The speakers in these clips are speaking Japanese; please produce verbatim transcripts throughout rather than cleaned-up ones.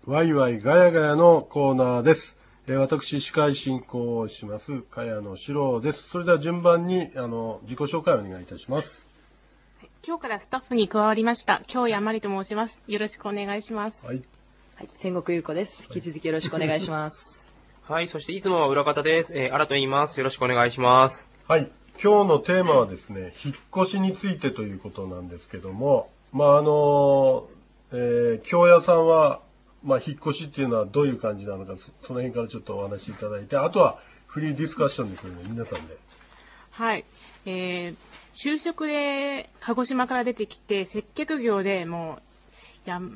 ワイワイガヤガヤのコーナーです。えー、私、司会進行をします、茅野史郎です。それでは順番に、あの、自己紹介をお願いいたします。 はい、今日からスタッフに加わりました、京谷まりと申します。よろしくお願いします。 はい。はい、千石優子です。引き続きよろしくお願いします。 はい、そしていつもは裏方です。えー、新と言います。よろしくお願いします。 はい。今日のテーマはですね、引っ越しについてということなんですけども、まあ、あの、えー、京谷さんは、まあ、引っ越しっていうのはどういう感じなのか、そ, その辺からちょっとお話しいただいて、あとはフリーディスカッションですよね、皆さんで。 はい。えー、就職で鹿児島から出てきて、接客業でもう、や、うん、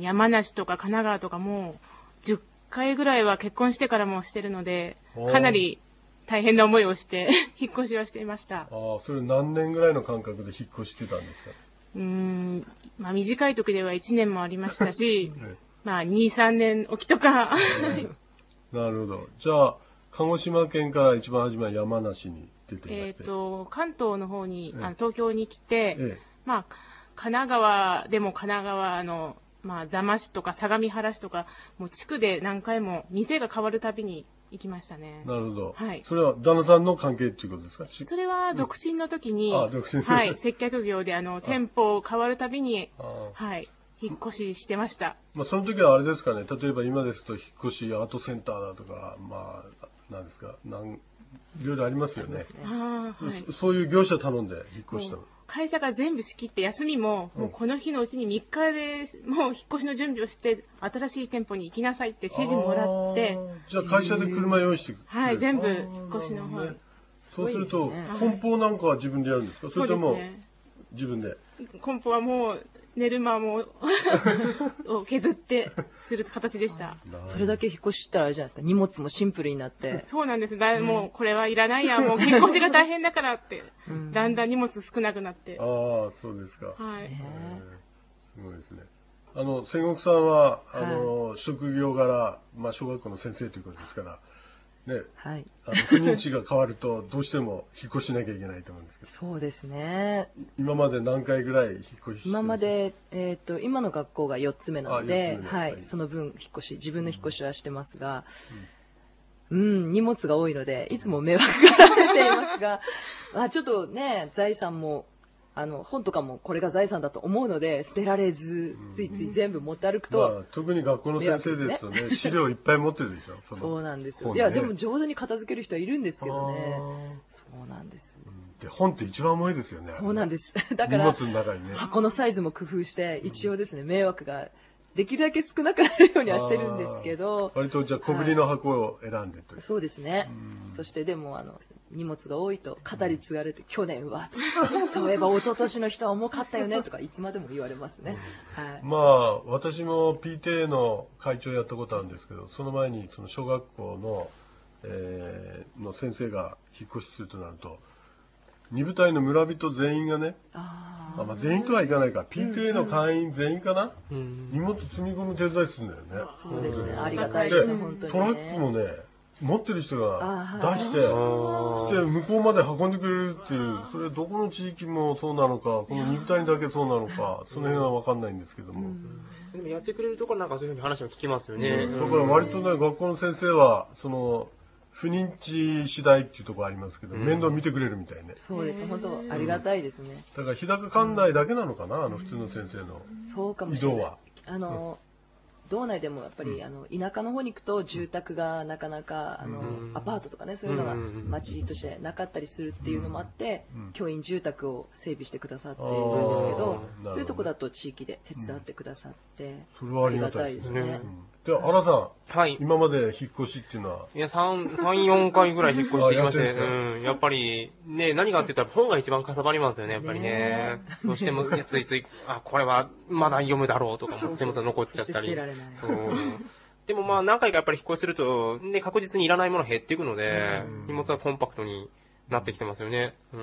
山梨とか神奈川とかもうじゅっかいぐらいは結婚してからもしてるので、かなり大変な思いをして引っ越しはしていました。 ああ、それ何年ぐらいの間隔で引っ越してたんですか？ うーん、まあ短い時ではいちねんもありましたし、ね、まあに、さんねんおきとか。 なるほど。じゃあ、鹿児島県から一番初めは山梨に出ていまして。 えっと、関東の方に、あの東京に来て、 ええ、 まあ、神奈川でも神奈川の、まあ、座間市とか相模原市とか、もう地区で何回も店が変わるたびに行きましたね。 なるほど。 はい。 それは旦那さんの関係っていうことですか？ それは独身の時に、 ああ、独身。 はい、接客業であの店舗変わるたびに、はい、引っ越ししてました。 まあその時はあれですかね。例えば今ですと引っ越しアートセンターだとか、まあなんですか、なんいろいろありますよね。 ああ、はい。 そういう業者頼んで引っ越したの。 会社が全部仕切って休みも、もうこの日のうちにみっかでもう引っ越しの準備をして新しい店舗に行きなさいって指示もらって、 じゃあ会社で車用意してくれる？ はい、全部引っ越しの方、 ね、そうすると梱包なんかは自分でやるんですか？はい、それとも自分で？ 梱包はもう寝る間もを削ってする形でした。 それだけ引っ越ししたらあれじゃないですか、荷物もシンプルになって。 そうなんです。だもうこれはいらないや、もう引っ越しが大変だからって、うん、だんだん荷物少なくなって。 ああ、そうですか。 はい。 すごいですね。あの千石さんはあの、はい、職業柄、まあ小学校の先生ということですから。ね、はい、あの不妊地が変わるとどうしても引っ越しなきゃいけないと思うんですけど。 そうですね。 今まで何回ぐらい引っ越ししてるんですか？ 今まで、えー、と今の学校がよっつめなので、はい、はい、その分引っ越し自分の引っ越しはしてますが、うん、うん、荷物が多いのでいつも迷惑がられていますがあちょっとね財産もあの本とかもこれが財産だと思うので捨てられず、うん、ついつい全部持って歩くと、 まあ、特に学校の先生ですとね資料いっぱい持ってるでしょ。 そ, そうなんですよ、ね、いやでも上手に片付ける人はいるんですけどね。そうなんです、 うん、で本って一番重いですよね。 そうなんですだから荷物の中に、ね、 箱のサイズも工夫して一応ですね、うん、迷惑ができるだけ少なくなるようにはしてるんですけど、 割とじゃあ小ぶりの箱を選んでという、 はい、そうですね。そしてでもあの荷物が多いと語り継がれて、うん、去年はとかそういえば一昨年の人は重かったよねとかいつまでも言われますね、 うん、はい、まあ私も ピーティーエー の会長やったことあるんですけど、その前にその小学校の、えー、の先生が引っ越しするとなるとに部隊の村人全員がね、ああまあ全員とはいかないか、 ピーティーエー の会員全員かな、うん、荷物積み込む手伝いするんだよね。 そうですね、ありがたいですね。本当にね、 トラックもね持ってる人が出して、で向こうまで運んでくれるっていう、それどこの地域もそうなのか、このに部隊にだけそうなのか、その辺は分かんないんですけども、うん、 でもやってくれるところなんかそういうふうに話も聞きますよね、うん、 だから割とね学校の先生はその不妊地次第っていうところありますけど、うん、面倒見てくれるみたいね。 そうです、本当ありがたいですね。 だから日高管内だけなのかな、うん、あの普通の先生の移動は。 あの、うん道内でもやっぱり、うん、あの田舎の方に行くと住宅がなかなかあの、うん、アパートとかねそういうのが町としてなかったりするっていうのもあって、うん、教員住宅を整備してくださっているんですけど、そういうとこだと地域で手伝ってくださって、 それはありがたいですね。では新さん、はい、今まで引っ越しっていうのはいやさん、よんかいぐらい引っ越してきまして、うん、やっぱりね何かって言ったら本が一番かさばりますよねやっぱりね。どうしてもついついあこれはまだ読むだろうとかも手元残っちゃったり。そうでもまあ何回かやっぱり引っ越しすると、ね、確実にいらないもの減っていくので、荷物はコンパクトになってきてますよね。うん。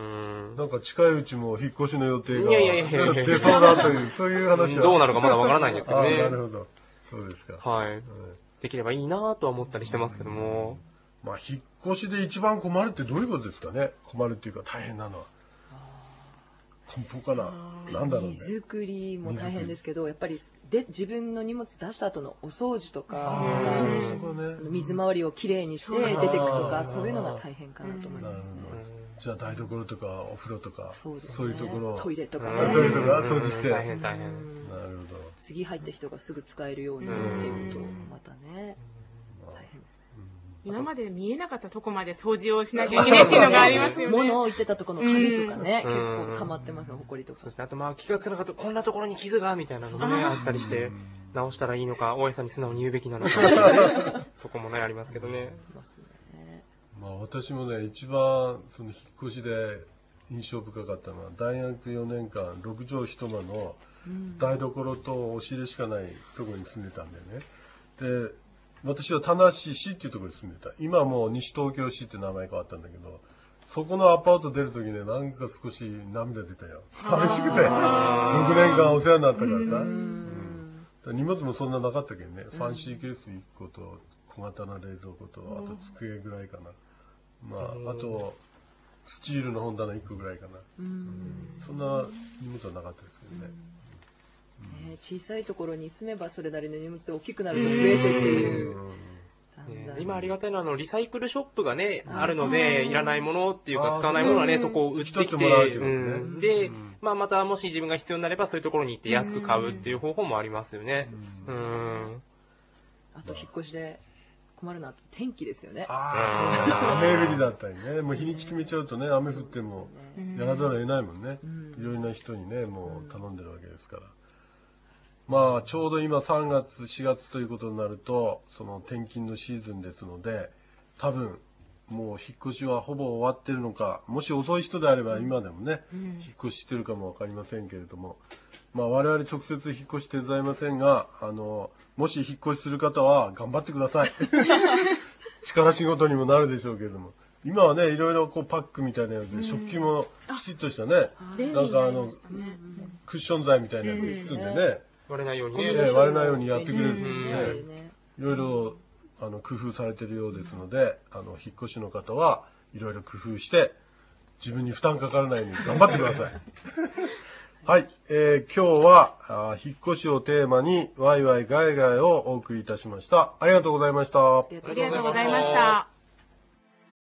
なんか近いうちも引っ越しの予定が出そうだという、そういう話は。 どうなるかまだわからないんですけどね。 なるほど。そうですか。 はい。うん、できればいいなとは思ったりしてますけども。 まあ引っ越しで一番困るってどういうことですかね。困るっていうか大変なのは。 梱包かな、なんだろうね。 荷造りも大変ですけど、やっぱりで自分の荷物出した後のお掃除とか、水回りをきれいにして出てくとか、そういうのが大変かなと思いますね。 じゃあ台所とかお風呂とか、そう、ね、そういうところ、 トイレとかね、トイレとか掃除して、 大変大変。 なるほど。 次入った人がすぐ使えるようにっていうと、またね、大変ですね。 今まで見えなかったとこまで掃除をしなきゃいけないっていうのがありますよね。 物を置いてたところの紙とかね、結構溜まってますよ、埃とか。 そうですね。あとまあ気がつかなかった、こんなところに傷がみたいなのもね、あったりして、直したらいいのか、大家さんに素直に言うべきなのか、そこもね、ありますけどね。 まあ私もね、一番その引っ越しで印象深かったのは、大学よねんかんろくじょう一間の台所と押し入れしかないところに住んでたんだよね。で、私は田無市っていうところに住んでた。今はもう西東京市って名前変わったんだけど、そこのアパート出るときね、なんか少し涙出たよ。寂しくて。ろくねんかんお世話になったからさ。うん、荷物もそんななかったけどね、ファンシーケースいっこと小型な冷蔵庫と、あと机ぐらいかな。まあ、あと、スチールの本棚いっこぐらいかな。うん、そんな荷物はなかったですけどね。 うん、ね、小さいところに住めばそれなりの荷物が大きくなると増えてっていう。 ね、今ありがたいのは、あの、リサイクルショップがね、あるので、いらないものっていうか、使わないものはね、そこを売ってきて、うん、で、まあ、またもし自分が必要になれば、そういうところに行って安く買うっていう方法もありますよね。うん。 あと、引っ越しで困るのは天気ですよね。 ああ、そう雨降りだったりね。もう日にち決めちゃうとね、雨降ってもやらざるを得ないもんね。いろいろな人にね、もう頼んでるわけですから。まあ、ちょうど今さんがつ、しがつということになると、その転勤のシーズンですので、多分、もう引っ越しはほぼ終わってるのか、もし遅い人であれば今でもね、うん、引っ越ししてるかもわかりませんけれども、まあ我々直接引っ越し手伝いませんが、あの、もし引っ越しする方は頑張ってください。力仕事にもなるでしょうけれども。今はね、いろいろこうパックみたいなやつで、うん、食器もきちっとしたね、なんかあの、クッション材みたいなやつで包んでね、 割れないようにね、 割れないようにやってくれるんですね。いろいろあの工夫されているようですので、あの引っ越しの方はいろいろ工夫して自分に負担かからないように頑張ってください。はい、えー、今日はあ引っ越しをテーマにワイワイガイガイをお送りいたしました。ありがとうございました。ありがとうございました。